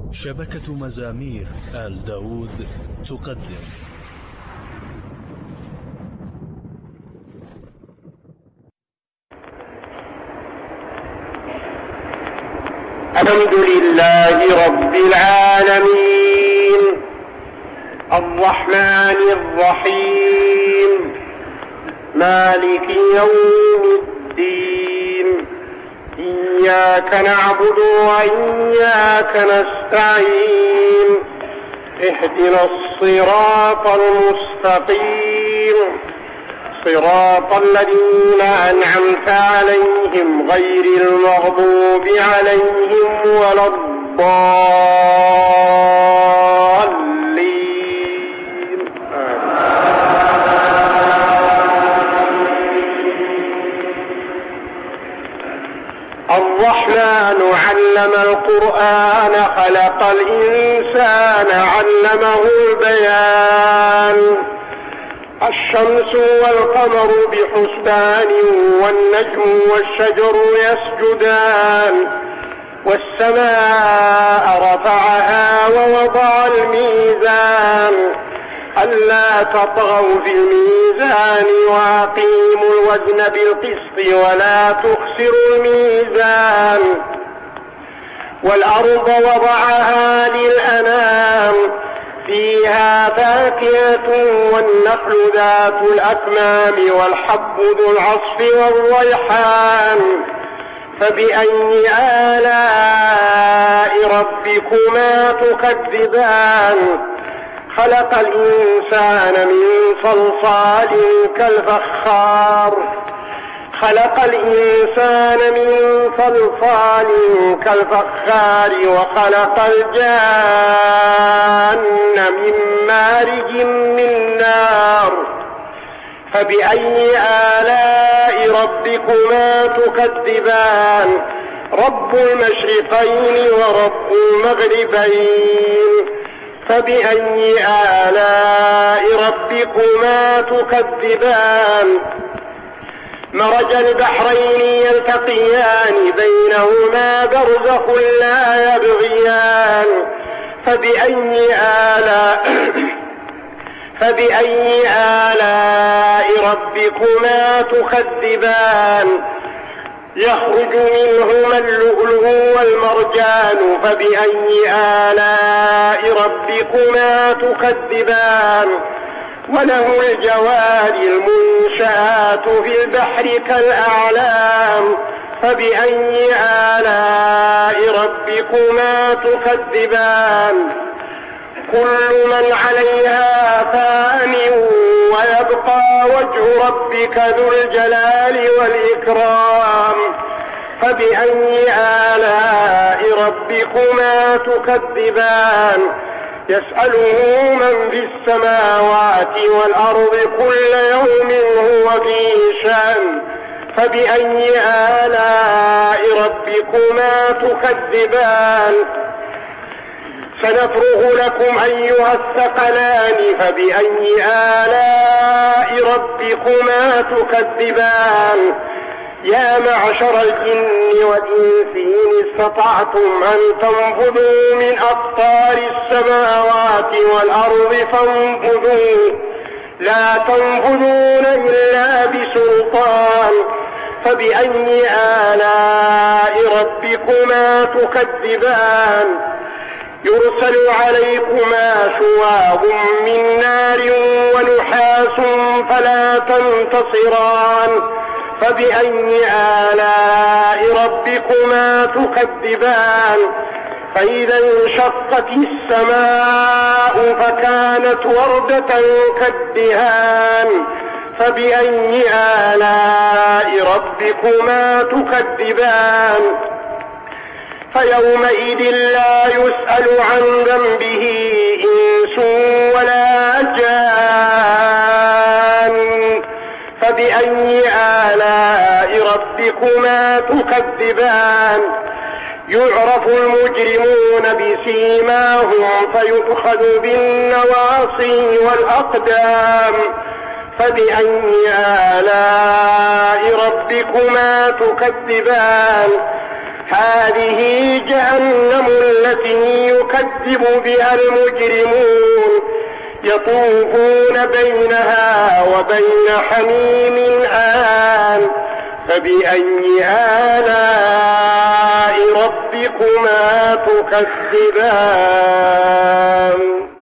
شبكة مزامير آل داود تقدم. الحمد لله رب العالمين الرحمن الرحيم مالك يوم الدين، إياك نعبد وإياك نستعين، اهدنا الصراط المستقيم صراط الذين أنعمت عليهم غير المغضوب عليهم ولا الضالين. الرحمن علم القرآن خلق الإنسان علمه البيان، الشمس والقمر بحسبان والنجم والشجر يسجدان، والسماء رفعها ووضع الميزان ألا تطغوا في الميزان وأقيموا الوزن بالقسط ولا تخسروا الميزان، والأرض وضعها للأنام فيها فاكهة والنخل ذات الأكمام والحب ذو العصف والريحان، فبأي آلاء ربكما تكذبان؟ خلق الإنسان من صلصال كالفخار وخلق الجان من مارج من نار، فبأي آلاء ربكما تكذبان؟ رب المشرقين ورب المغربين، فبأي آلاء ربكما تكذبان؟ مرج البحرين يلتقيان بينهما برزخ لا يبغيان، فبأي آلاء ربكما تكذبان؟ يخرج منهما اللؤلؤ والمرجان، فبأي آلاء ربكما تكذبان؟ وله الجوار المنشآت في البحر كالأعلام، فبأي آلاء ربكما تكذبان؟ كل من عليها فان ويبقى وجه ربك ذو الجلال والإكرام، فبأي آلاء ربكما تكذبان؟ يسأله من في السماوات والأرض كل يوم هو في شأن، فبأي آلاء ربكما تكذبان؟ سنفرغ لكم أيها الثقلان، فبأي آلاء ربكما تكذبان؟ يا معشر الجن والإنس إن استطعتم أن تنفذوا من أقطار السماوات والأرض فانفذوا، لا تنفذون إلا بسلطان، فبأي آلاء ربكما تكذبان؟ يرسل عليكما شواظ من نار ونحاس فلا تنتصران، فبأي آلاء ربكما تكذبان؟ فإذا انشقت السماء فكانت وردة كالدهان، فبأي آلاء ربكما تكذبان؟ فيومئذ لا يسأل عن ذنبه إنس ولا جان، فبأي آلاء ربكما تكذبان؟ يعرف المجرمون بسيماهم فيؤخذ بالنواصي والأقدام، فبأي آلاء ربكما تكذبان؟ هذه جهنم التي يكذب بها المجرمون يطوفون بينها وبين حميم آن فبأي آلاء ربكما تكذبان.